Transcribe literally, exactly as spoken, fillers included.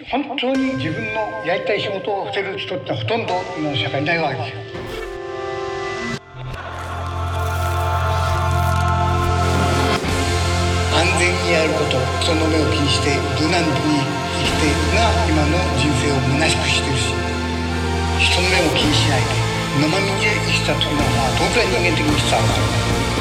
本当に自分のやりたい仕事をしてる人ってほとんどの社会にないわけですよ。安全にやること、人の目を気にして無難に生きてが今の人生を虚しくしてるし、人の目も気にしないで生身で生きた時の方がどのくらい人間的に伝わるか。